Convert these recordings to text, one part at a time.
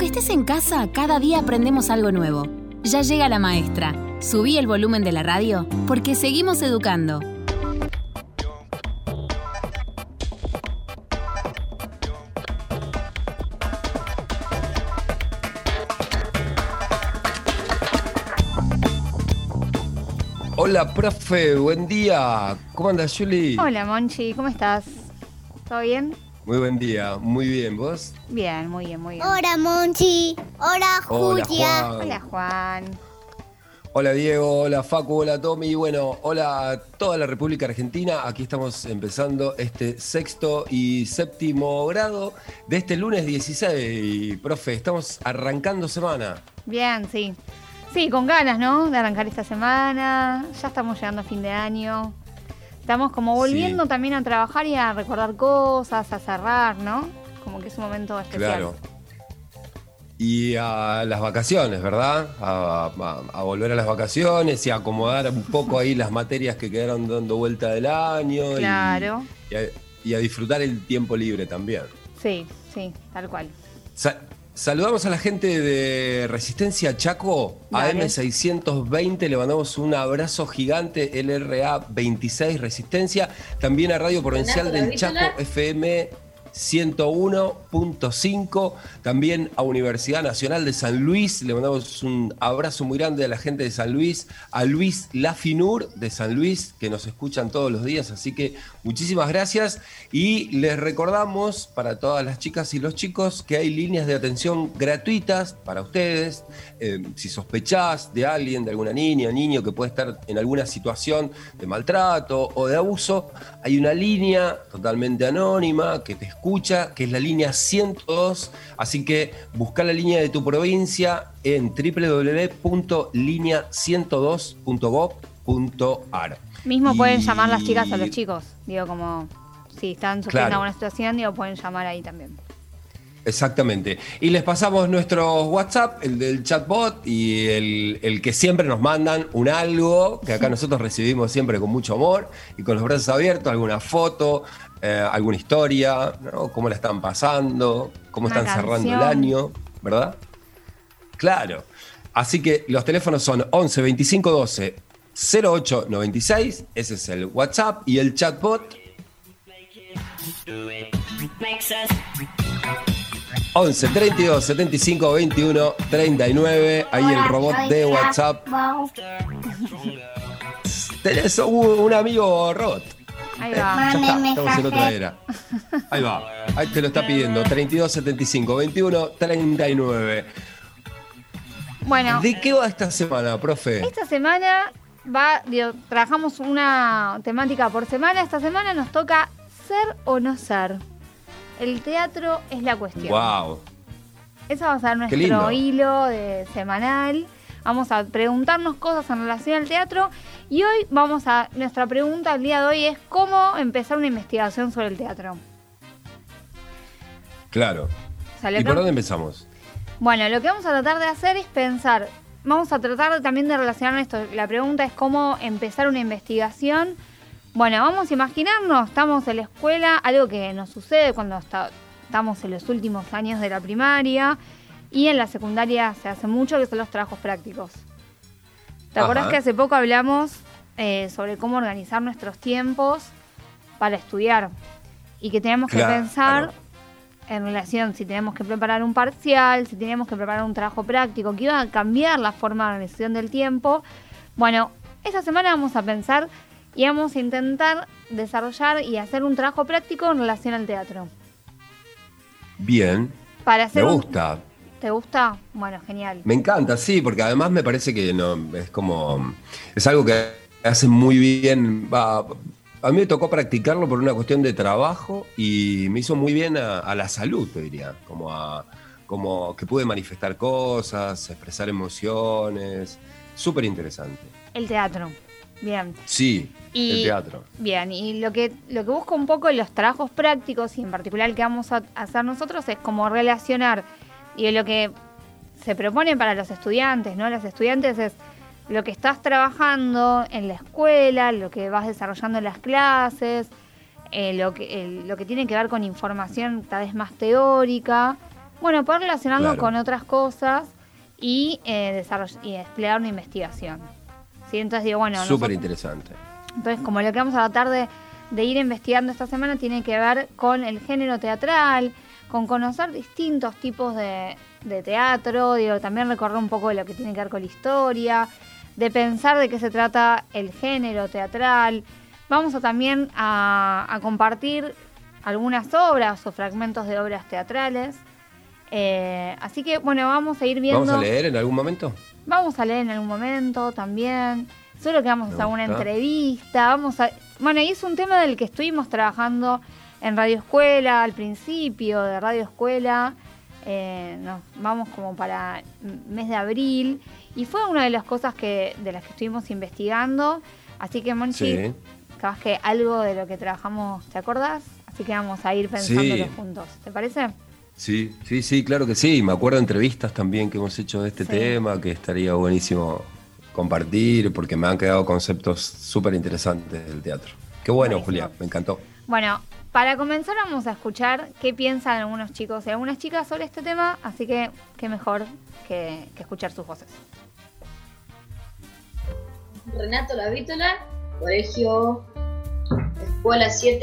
estés en casa, cada día aprendemos algo nuevo. Ya llega la maestra. Subí el volumen de la radio porque seguimos educando. Hola, profe, buen día. ¿Cómo andas, Juli? Hola, Monchi, ¿cómo estás? ¿Todo bien? Muy buen día, muy bien. ¿Vos? Bien, muy bien, muy bien. Hola, Monchi. Hola, Hola, Julia. Juan. Hola, Juan. Hola, Diego. Hola, Facu. Hola, Tommy. Bueno, hola a toda la República Argentina. Aquí estamos empezando este 6º y 7º grado de este lunes 16. Profe, estamos arrancando semana. Bien, sí. Sí, con ganas, ¿no? De arrancar esta semana. Ya estamos llegando a fin de año. Estamos como volviendo también a trabajar y a recordar cosas, a cerrar, ¿no? Como que es un momento especial. Claro. Y a las vacaciones, ¿verdad? A volver a las vacaciones y a acomodar un poco ahí las materias que quedaron dando vuelta del año. Claro. Y a disfrutar el tiempo libre también. Sí, tal cual. Saludamos a la gente de Resistencia Chaco, Dale. AM620, le mandamos un abrazo gigante, LRA 26 Resistencia, también a Radio Provincial del Chaco, FM 101.5, también a Universidad Nacional de San Luis, le mandamos un abrazo muy grande a la gente de San Luis, a Luis Lafinur de San Luis, que nos escuchan todos los días, así que muchísimas gracias y les recordamos para todas las chicas y los chicos que hay líneas de atención gratuitas para ustedes, si sospechás de alguien, de alguna niña, niño que puede estar en alguna situación de maltrato o de abuso, hay una línea totalmente anónima que te escucha, que es la línea 102, así que busca la línea de tu provincia en www.linea102.gov.ar. Mismo pueden llamar las chicas a los chicos, digo, como si están sufriendo Claro. alguna situación, digo, pueden llamar ahí también. Exactamente. Y les pasamos nuestro WhatsApp, el del chatbot y el que siempre nos mandan un algo, que acá nosotros recibimos siempre con mucho amor y con los brazos abiertos, alguna foto, alguna historia, ¿no? Cómo la están pasando, cómo Una están cerrando el canción. año, ¿verdad? Claro. Así que los teléfonos son 11 25 12 08 96, ese es el WhatsApp, y el chatbot 11 32 75 21 39. Ahí el robot de WhatsApp. Tenés un amigo robot. Ahí va. Ya está, Mándeme estamos en otra mensaje. era. Ahí va. Ahí te lo está pidiendo. 32 75 21 39. Bueno, ¿De qué va esta semana, profe? esta semana trabajamos una temática por semana. Esta semana nos toca ser o no ser. El teatro es la cuestión. Wow. Ese va a ser Qué lindo. nuestro hilo semanal. Vamos a preguntarnos cosas en relación al teatro. Y hoy nuestra pregunta del día de hoy es ¿cómo empezar una investigación sobre el teatro? Claro. O sea, lo ¿Y que- por dónde empezamos? Bueno, lo que vamos a tratar de hacer es pensar, vamos a tratar también de relacionar esto. La pregunta es cómo empezar una investigación. Bueno, vamos a imaginarnos, estamos en la escuela, algo que nos sucede cuando estamos en los últimos años de la primaria y en la secundaria se hace mucho, que son los trabajos prácticos. ¿Te acordás Ajá. que hace poco hablamos sobre cómo organizar nuestros tiempos para estudiar? Y que tenemos que Claro. pensar en relación si tenemos que preparar un parcial, si tenemos que preparar un trabajo práctico, que iba a cambiar la forma de organización del tiempo. Bueno, esta semana vamos a pensar y vamos a intentar desarrollar y hacer un trabajo práctico en relación al teatro. Bien. Para hacer Me un- gusta. ¿Te gusta? Bueno, genial. Me encanta, sí, porque además me parece que es algo que hace muy bien. A mí me tocó practicarlo por una cuestión de trabajo y me hizo muy bien a la salud, te diría, como que pude manifestar cosas, expresar emociones, súper interesante. El teatro. Bien. Sí, Y, el teatro. Bien, y lo que busco un poco en los trabajos prácticos y en particular que vamos a hacer nosotros es como relacionar y lo que se propone para los estudiantes, ¿no? Los estudiantes es lo que estás trabajando en la escuela, lo que vas desarrollando en las clases, lo que tiene que ver con información tal vez más teórica, bueno, poder relacionarlo Claro. con otras cosas y desplegar una investigación. ¿Sí? Entonces digo, bueno, Súper interesante. entonces como lo que vamos a tratar de ir investigando esta semana tiene que ver con el género teatral, con conocer distintos tipos de teatro, digo, también recorrer un poco de lo que tiene que ver con la historia, de pensar de qué se trata el género teatral. Vamos a también a compartir algunas obras o fragmentos de obras teatrales. Así que, bueno, vamos a ir viendo... ¿Vamos a leer en algún momento? Vamos a leer en algún momento también. Solo que vamos a hacer una gusta. entrevista. Bueno, y es un tema del que estuvimos trabajando en Radio Escuela al principio de Radio Escuela. Nos vamos como para mes de abril. Y fue una de las cosas de las que estuvimos investigando. Así que, Monchi, Sí. capaz que algo de lo que trabajamos, ¿te acordás? Así que vamos a ir pensándolo Sí. juntos. ¿Te parece? Sí, claro que sí. Me acuerdo de entrevistas también que hemos hecho de este Sí. tema, que estaría buenísimo compartir, porque me han quedado conceptos súper interesantes del teatro. Qué bueno, Buenísimo. Julia, me encantó. Bueno, para comenzar vamos a escuchar qué piensan algunos chicos y algunas chicas sobre este tema, así que qué mejor que escuchar sus voces. Renato La Vítola, colegio Escuela 7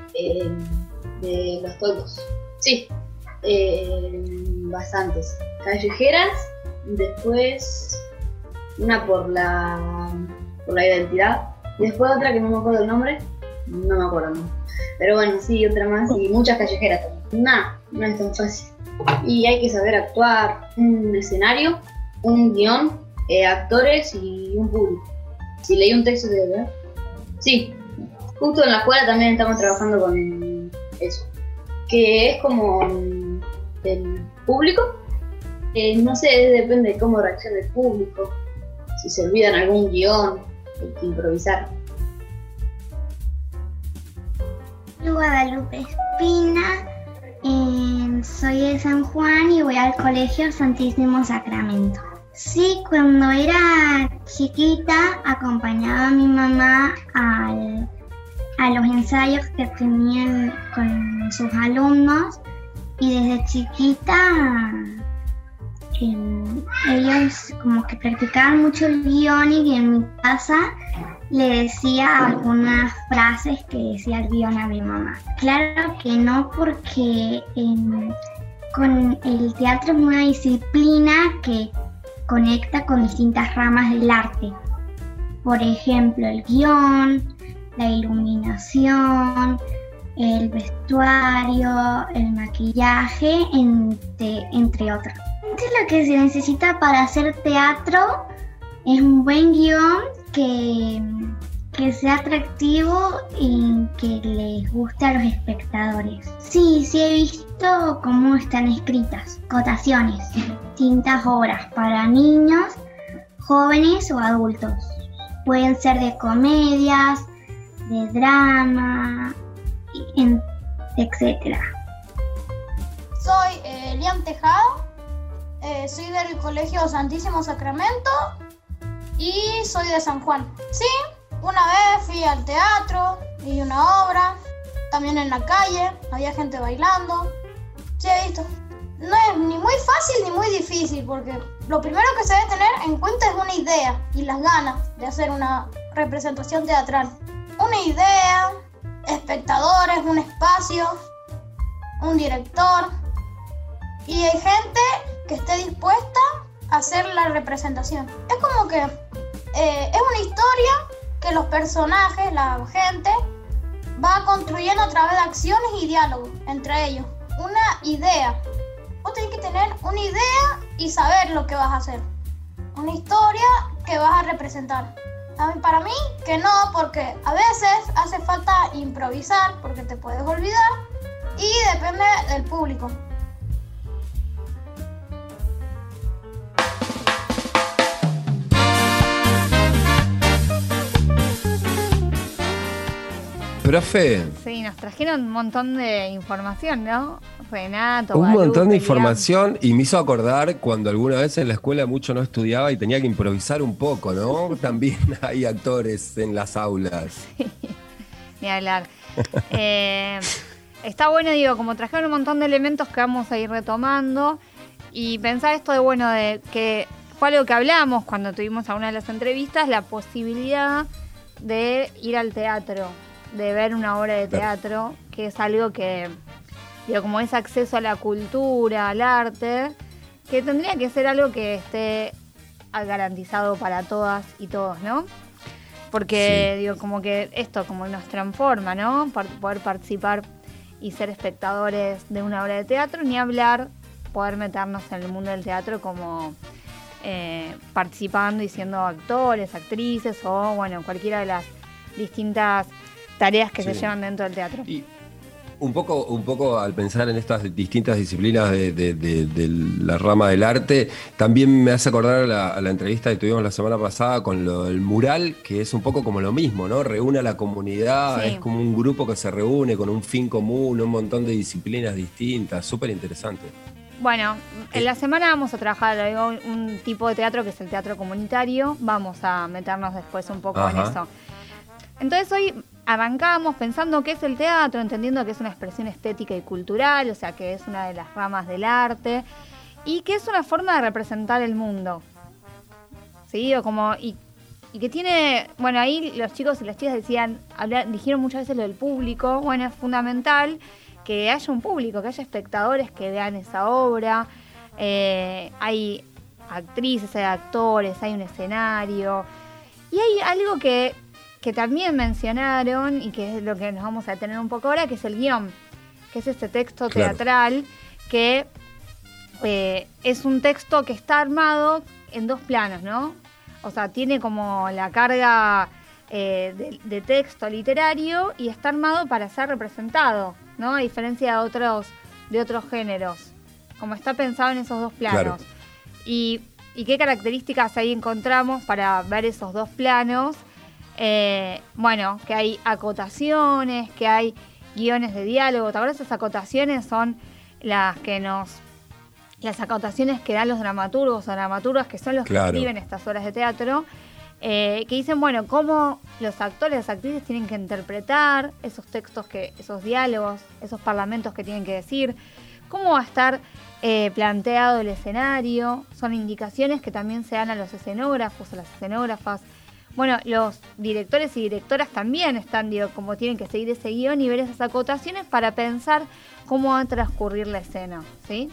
de Los Toldos. Sí, bastantes. Callejeras, después una por la identidad, y después otra que no me acuerdo el nombre, no me acuerdo. Pero bueno, sí, otra más, y muchas callejeras también. No es tan fácil. Y hay que saber actuar, un escenario, un guión, actores y un público. Si leí un texto de verdad. Sí, justo en la escuela también estamos trabajando con eso. Que es como el público. No sé, depende de cómo reaccione el público. Si se olvidan algún guión, hay que improvisar. Guadalupe Espina, soy de San Juan y voy al colegio Santísimo Sacramento. Sí, cuando era chiquita acompañaba a mi mamá a los ensayos que tenían con sus alumnos y desde chiquita ellos como que practicaban mucho el guión y en mi casa le decía algunas frases que decía el guión a mi mamá. Claro que no, porque con el teatro es una disciplina que conecta con distintas ramas del arte. Por ejemplo, el guión, la iluminación, el vestuario, el maquillaje, entre otros. Entonces, lo que se necesita para hacer teatro es un buen guión que sea atractivo y que les guste a los espectadores. Sí he visto cómo están escritas, cotaciones, distintas obras para niños, jóvenes o adultos. Pueden ser de comedias, de drama, etc. Soy Liam Tejado, soy del Colegio Santísimo Sacramento y soy de San Juan. Sí, una vez fui al teatro, vi una obra, también en la calle, había gente bailando. Sí, he visto. No es ni muy fácil ni muy difícil, porque lo primero que se debe tener en cuenta es una idea y las ganas de hacer una representación teatral. Una idea, espectadores, un espacio, un director, y hay gente que esté dispuesta a hacer la representación. Es como que es una historia que los personajes, la gente, va construyendo a través de acciones y diálogos entre ellos. Una idea. Vos tenés que tener una idea y saber lo que vas a hacer. Una historia que vas a representar. Para mí que no, porque a veces hace falta improvisar porque te puedes olvidar y depende del público. Profe, Sí, nos trajeron un montón de información, ¿no? Renato, un Guadalupe, montón de Liam. información y me hizo acordar cuando alguna vez en la escuela mucho no estudiaba y tenía que improvisar un poco, ¿no? También hay actores en las aulas. Ni hablar. está bueno, digo, como trajeron un montón de elementos que vamos a ir retomando y pensar esto de, bueno, de que fue algo que hablamos cuando tuvimos alguna de las entrevistas, la posibilidad de ir al teatro, de ver una obra de teatro, que es algo que, digo, como es acceso a la cultura, al arte, que tendría que ser algo que esté garantizado para todas y todos, ¿no? Porque, digo, como que esto como nos transforma, ¿no? Poder participar y ser espectadores de una obra de teatro, ni hablar, poder meternos en el mundo del teatro como participando y siendo actores, actrices o, bueno, cualquiera de las distintas tareas que se llevan dentro del teatro. Y un poco al pensar en estas distintas disciplinas de la rama del arte, también me hace acordar a la entrevista que tuvimos la semana pasada con el mural, que es un poco como lo mismo, ¿no? Reúne a la comunidad, es como un grupo que se reúne con un fin común, un montón de disciplinas distintas, súper interesante. Bueno, en la semana vamos a trabajar un tipo de teatro que es el teatro comunitario, vamos a meternos después un poco en eso. Entonces hoy arrancamos pensando qué es el teatro, entendiendo que es una expresión estética y cultural, o sea que es una de las ramas del arte y que es una forma de representar el mundo. ¿Sí? O como, y que tiene, bueno, ahí los chicos y las chicas dijeron muchas veces lo del público, bueno, es fundamental que haya un público, que haya espectadores que vean esa obra, hay actrices, hay actores, hay un escenario y hay algo que también mencionaron y que es lo que nos vamos a detener un poco ahora, que es el guión, que es este texto teatral que es un texto que está armado en dos planos, ¿no? O sea, tiene como la carga de texto literario y está armado para ser representado, ¿no? A diferencia de otros géneros, como está pensado en esos dos planos. Claro. Y qué características ahí encontramos para ver esos dos planos. Bueno, que hay acotaciones, que hay guiones de diálogo. ¿Te acuerdas? Esas acotaciones son las acotaciones que dan los dramaturgos o dramaturgas, que son los que escriben estas obras de teatro, que dicen, bueno, cómo los actores, las actrices tienen que interpretar esos textos, esos diálogos, esos parlamentos que tienen que decir, cómo va a estar planteado el escenario. Son indicaciones que también se dan a los escenógrafos, a las escenógrafas. Bueno, los directores y directoras también están, como tienen que seguir ese guión y ver esas acotaciones para pensar cómo va a transcurrir la escena, ¿sí?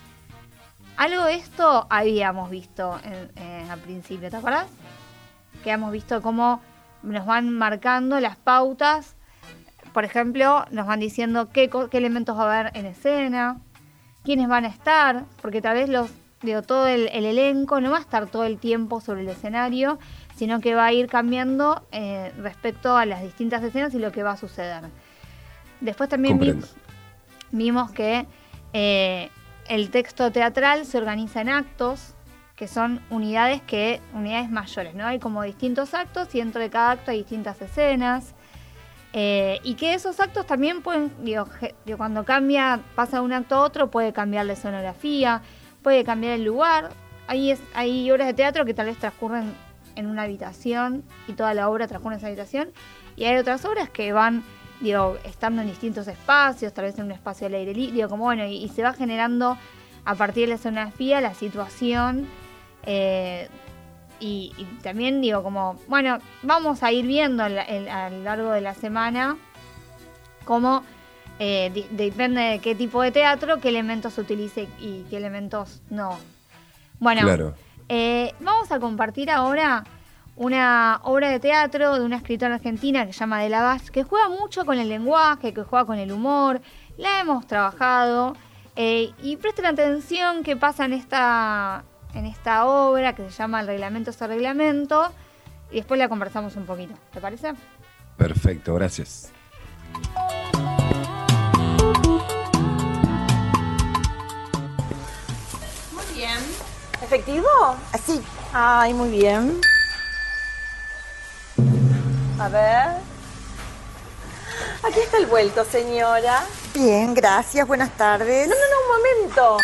Algo de esto habíamos visto al principio, ¿te acuerdas? Que hemos visto cómo nos van marcando las pautas. Por ejemplo, nos van diciendo qué elementos va a haber en escena, quiénes van a estar, porque tal vez todo el elenco no va a estar todo el tiempo sobre el escenario, sino que va a ir cambiando respecto a las distintas escenas y lo que va a suceder. Después también vimos que el texto teatral se organiza en actos, que son unidades mayores, ¿no? Hay como distintos actos y dentro de cada acto hay distintas escenas. Y que esos actos también pueden, cuando pasa de un acto a otro, puede cambiar la escenografía, puede cambiar el lugar. Hay obras de teatro que tal vez transcurren en una habitación y toda la obra transcurre en esa habitación, y hay otras obras que van estando en distintos espacios, tal vez en un espacio al aire libre, como bueno, y se va generando a partir de la escenografía la situación, y también como bueno, vamos a ir viendo a lo largo de la semana cómo depende de qué tipo de teatro, qué elementos se utilice y qué elementos no. Bueno, vamos a compartir ahora una obra de teatro de una escritora argentina que se llama Adela Vaz, que juega mucho con el lenguaje, que juega con el humor. La hemos trabajado y presten atención qué pasa en esta obra que se llama El reglamento es el reglamento, y después la conversamos un poquito. ¿Te parece? Perfecto, gracias. Muy bien. ¿Efectivo? Así. Ay, muy bien. A ver. Aquí está el vuelto, señora. Bien, gracias. Buenas tardes. No, un momento.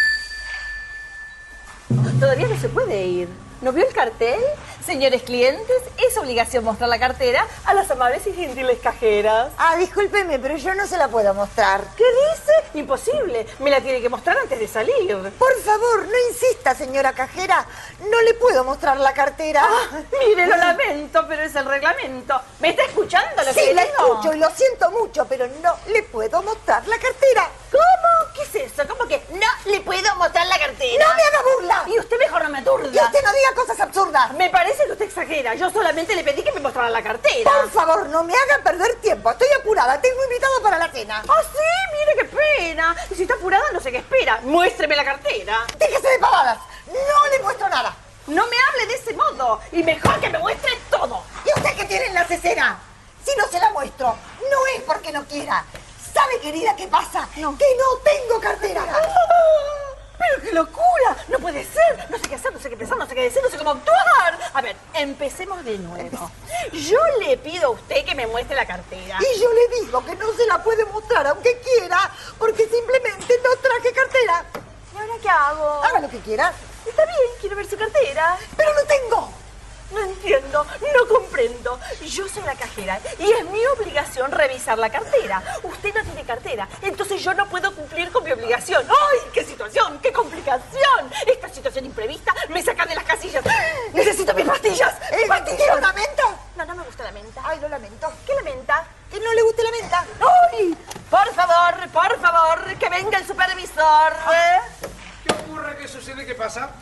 Todavía no se puede ir. ¿No vio el cartel? Señores clientes, es obligación mostrar la cartera a las amables y gentiles cajeras. Ah, discúlpeme, pero yo no se la puedo mostrar. ¿Qué imposible. Me la tiene que mostrar antes de salir. Por favor, no insista, señora cajera. No le puedo mostrar la cartera. Mire, lo lamento, pero es el reglamento. ¿Me está escuchando lo que Sí, la digo? escucho y lo siento mucho, pero no le puedo mostrar la cartera. ¿Cómo? ¿Qué es eso? ¿Cómo que no le puedo mostrar la cartera? ¡No me haga burla! Y usted mejor no me aturda. Y usted no diga cosas absurdas. Me parece que usted exagera. Yo solamente le pedí que me mostrara la cartera. Por favor, no me haga perder tiempo. Estoy apurada. Tengo invitado para la cena. ¡Ah, sí! Mire qué pena. Y si está apurada, no sé qué espera. Muéstreme la cartera. Déjese de pavadas. No le muestro nada. No me hable de ese modo. Y mejor que me muestre todo. ¿Y usted qué tiene en la cesera? Si no se la muestro, no es porque no quiera. ¿Sabe, querida, qué pasa? No. Que no tengo cartera. ¡Pero qué locura! No puede ser. No sé qué hacer, no sé qué pensar, no sé qué decir, no sé cómo actuar. A ver, empecemos de nuevo. Yo le pido a usted que me muestre la cartera. Y yo le digo que no se la puede mostrar aunque quiera, porque simplemente no traje cartera. ¿Y ahora qué hago? Haga lo que quiera. Está bien, quiero ver su cartera. Pero no tengo. No entiendo, no comprendo. Yo soy la cajera y es mi obligación revisar la cartera. Usted no tiene cartera, entonces yo no puedo cumplir con mi obligación. ¡Ay, qué situación, qué complicación! Esta situación imprevista me saca de las casillas. ¡Necesito mis pastillas! ¡Mis pastillas! ¿Quiere una menta? No, no me gusta la menta. Ay, lo lamento. ¿Qué la menta? Que no le guste la menta. ¡Ay! Por favor, que venga el supervisor. ¿Qué ocurre? ¿Qué sucede? ¿Qué pasa?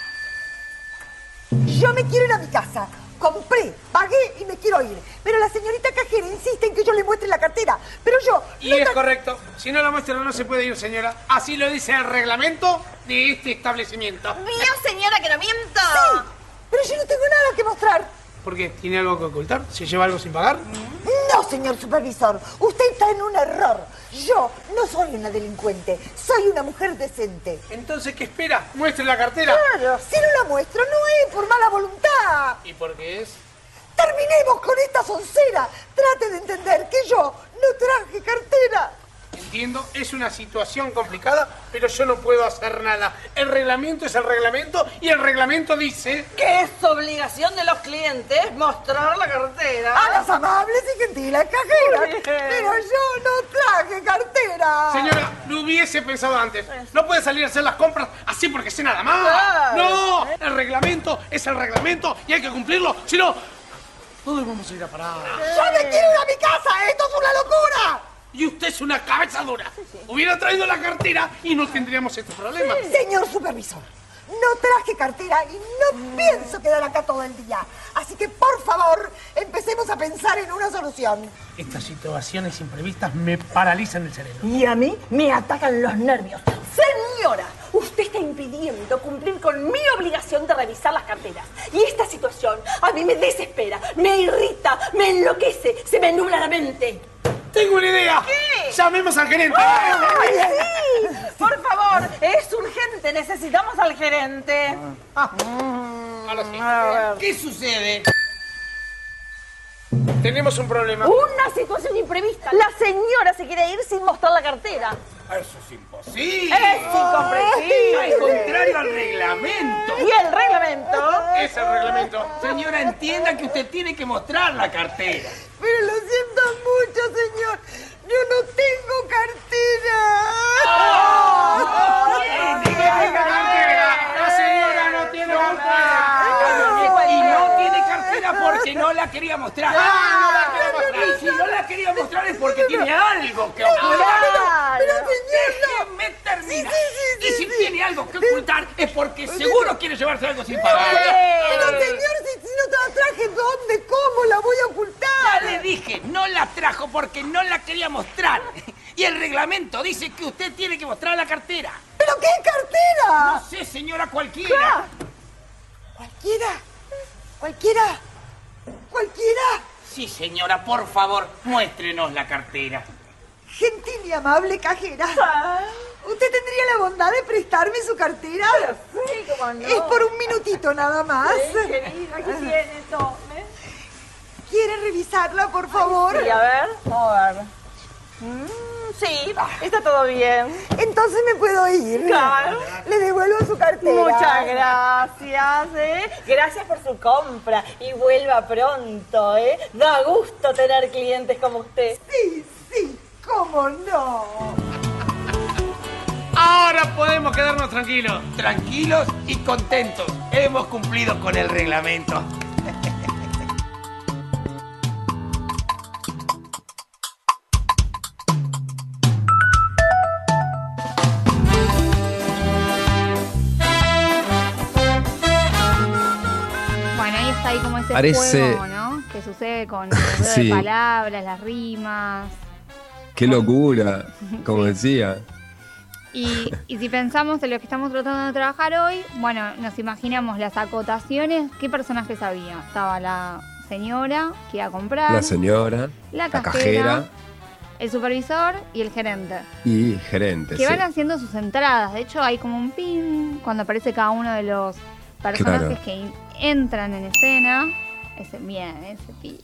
Yo me quiero ir a mi casa. Compré, pagué y me quiero ir. Pero la señorita cajera insiste en que yo le muestre la cartera. Pero yo... Y es correcto. Si no la muestra no se puede ir, señora. Así lo dice el reglamento de este establecimiento. ¿Vio, señora, que no miento? Sí, pero yo no tengo nada que mostrar. ¿Por qué? ¿Tiene algo que ocultar? ¿Se lleva algo sin pagar? No, señor supervisor. Usted está en un error. Yo no soy una delincuente. Soy una mujer decente. Entonces, ¿qué espera? Muestre la cartera. Claro, si no la muestro no es por mala voluntad. ¿Y por qué es? Terminemos con esta soncera. Trate de entender que yo no traje cartera. Entiendo, es una situación complicada, pero yo no puedo hacer nada. El reglamento es el reglamento y el reglamento dice... Que es obligación de los clientes mostrar la cartera. A las amables y gentiles cajeras. Muy bien. Pero yo no traje cartera. Señora, lo hubiese pensado antes. No puede salir a hacer las compras así porque sé nada más. Claro. No, el reglamento es el reglamento y hay que cumplirlo. Si no, todos vamos a ir a parar. ¡Yo me quiero ir a mi casa! ¡Esto es una locura! Y usted es una cabeza dura. Hubiera traído la cartera y no tendríamos este problema. Señor supervisor, no traje cartera y no pienso quedar acá todo el día. Así que, por favor, empecemos a pensar en una solución. Estas situaciones imprevistas me paralizan el cerebro. Y a mí me atacan los nervios. Señora, usted está impidiendo cumplir con mi obligación de revisar las carteras. Y esta situación a mí me desespera, me irrita, me enloquece, se me nubla la mente. ¡Tengo una idea! ¿Qué? ¡Llamemos al gerente! ¡Ay, sí! Por favor, es urgente, necesitamos al gerente. Ahora sí. A ver. ¿Qué sucede? Tenemos un problema. Una situación imprevista. La señora se quiere ir sin mostrar la cartera. Eso es imposible. Es incomprensible. Al contrario al reglamento. ¿Y el reglamento? Es el reglamento. Señora, entienda que usted tiene que mostrar la cartera. Pero lo siento mucho, señor. Yo no tengo cartera. La señora no tiene cartera. Y no tiene cartera porque no la quería mostrar. No la quería mostrar. Y si no la quería mostrar es porque tiene algo que ocultar. Pero, señor, no. Déjeme terminar. Sí, Y si sí. tiene algo que ocultar es porque seguro quiere llevarse algo sin pagar. Pero, señor, si no te la traje, ¿dónde? ¿Cómo la voy a Ya ocultar? le dije, no la trajo porque no la quería mostrar. Y el reglamento dice que usted tiene que mostrar la cartera. ¿Pero qué cartera? No sé, señora, cualquiera. ¿Cualquiera? ¿Cualquiera? ¿Cualquiera? Sí, señora, por favor, muéstrenos la cartera. Gentil y amable cajera. ¿Usted tendría la bondad de prestarme su cartera? Sí, cómo no. Es por un minutito nada más. Sí, querida, aquí tiene, tome. ¿Quiere revisarla, por favor? Sí, a ver, vamos a ver. Sí, está todo bien. Entonces me puedo ir. Claro. Le devuelvo su cartera. Muchas gracias, Gracias por su compra y vuelva pronto, Da gusto tener clientes como usted. Sí, cómo no. podemos quedarnos tranquilos. Tranquilos y contentos. Hemos cumplido con el reglamento. Bueno, ahí está ahí como ese Parece- juego, ¿no? Que sucede con el juego Sí. de palabras, las rimas. Qué locura, como decía. Y si pensamos en lo que estamos tratando de trabajar hoy, bueno, nos imaginamos las acotaciones. ¿Qué personajes había? Estaba la señora que iba a comprar, La señora, la la cajera, cajera el supervisor y el gerente. y gerente. Que sí. van haciendo sus entradas. De hecho, hay como un pin cuando aparece cada uno de los personajes Claro. que entran en escena. Ese pin.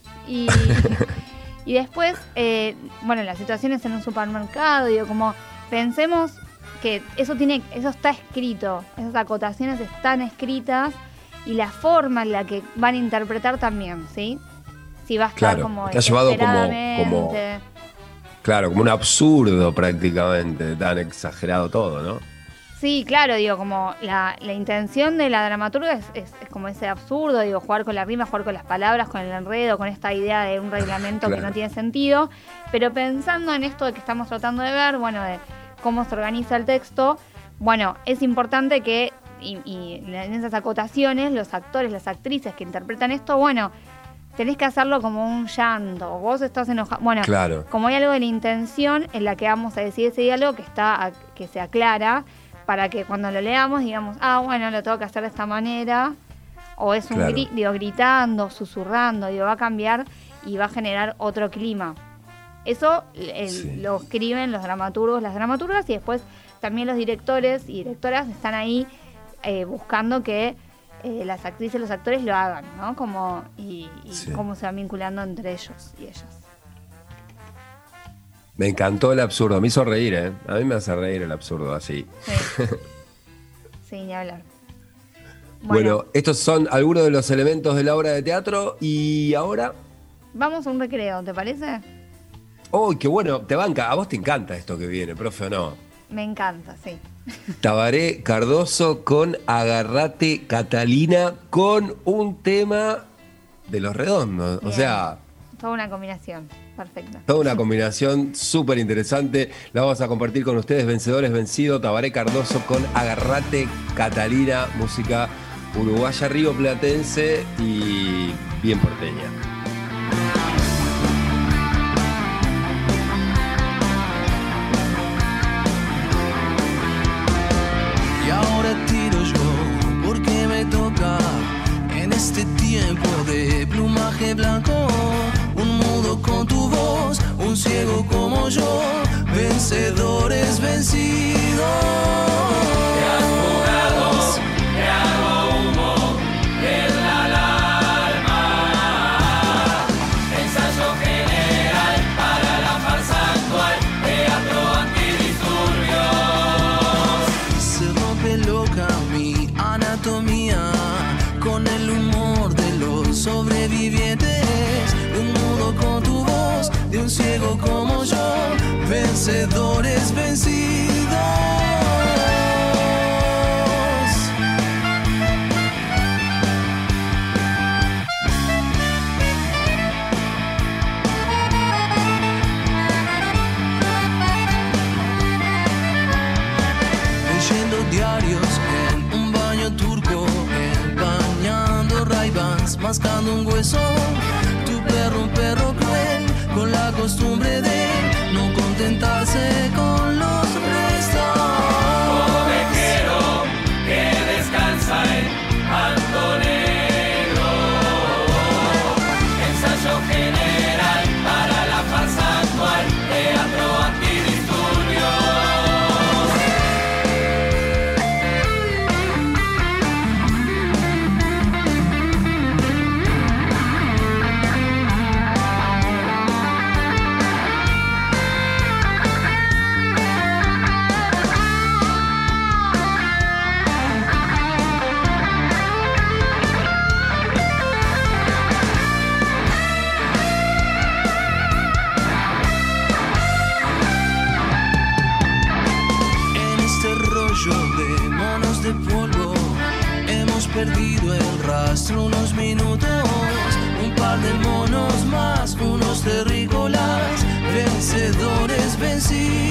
Y después, bueno, las situaciones en un supermercado, digo, como pensemos que eso está escrito, esas acotaciones están escritas y la forma en la que van a interpretar también, ¿sí? Si va a estar Claro, como está llevado como- desesperadamente. Claro, como un absurdo prácticamente, tan exagerado todo, ¿no? Sí, claro, digo, como la intención de la dramaturga es como ese absurdo, digo, jugar con la rima, jugar con las palabras, con el enredo, con esta idea de un reglamento que Claro. no tiene sentido, pero pensando en esto de que estamos tratando de ver, bueno, de cómo se organiza el texto, bueno, es importante que, y en esas acotaciones, los actores, las actrices que interpretan esto, bueno, tenés que hacerlo como un llanto, vos estás enojado, bueno, Claro. como hay algo de la intención en la que vamos a decir ese diálogo que se aclara, para que cuando lo leamos digamos, bueno, lo tengo que hacer de esta manera, o es un Claro. gritando, susurrando, va a cambiar y va a generar otro clima. Eso Sí. lo escriben los dramaturgos, las dramaturgas, y después también los directores y directoras están ahí buscando que las actrices y los actores lo hagan, ¿no? Y Sí. cómo se van vinculando entre ellos y ellas. Me encantó el absurdo, me hizo reír, ¿eh? A mí me hace reír el absurdo así. Sí, sí, ni hablar. Bueno, estos son algunos de los elementos de la obra de teatro y ahora... Vamos a un recreo, ¿te parece? ¡Oh, qué bueno! Te banca, a vos te encanta esto que viene, profe, ¿o no? Me encanta, sí. Tabaré Cardoso con Agarrate Catalina con un tema de Los Redondos. O Bien. sea, Toda una combinación, perfecta. toda una combinación súper interesante. La vamos a compartir con ustedes, vencedores vencido. Tabaré Cardoso con Agarrate Catalina, música uruguaya rioplatense y bien porteña. Y ahora tiro yo, porque me toca en este tiempo de plumaje blanco. Un mudo con tu voz, un ciego como yo, vencedores vencidos. Te has jugado, te hago humo en la alarma. Ensayo general para la farsa actual, teatro antidisturbios. Se rompe loca mi anatomía con el humor de los sobrevivientes. Un mudo con tu voz, de un ciego como yo, vencedores vencidos. Leyendo diarios en un baño turco, empañando Ray-Bans, mascando un hueso. Tu perro, un perro cruel, con la costumbre de no contentarse con los restos. Ovejero que descansa en Antonero. Ensayo general para la farsa actual, teatro antidisturbios. perdido el rastro unos minutos, un par de monos más, unos terrícolas, vencedores vencidos.